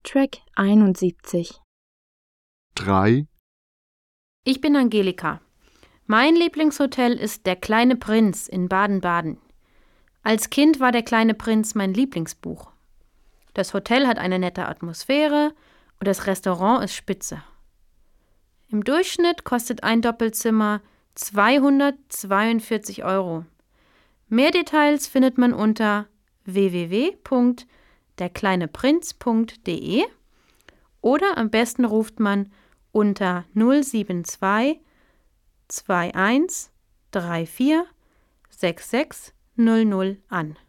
Track 71. 3, Ich bin Angelika. Mein Lieblingshotel ist Der kleine Prinz in Baden-Baden. Als Kind war Der kleine Prinz mein Lieblingsbuch. Das Hotel hat eine nette Atmosphäre und das Restaurant ist spitze. Im Durchschnitt kostet ein Doppelzimmer 242 €. Mehr Details findet man unter www.derkleineprinz.de oder am besten ruft man unter 072 21 34 66 00 an.